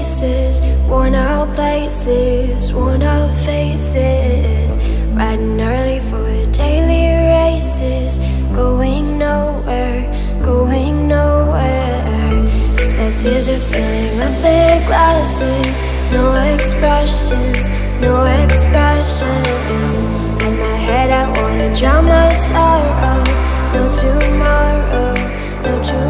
faces, worn out places, worn out faces. Riding early for daily races, going nowhere, going nowhere. The tears are filling up their glasses, no expression, no expression. In my head I wanna drown my sorrow, no tomorrow, no tomorrow.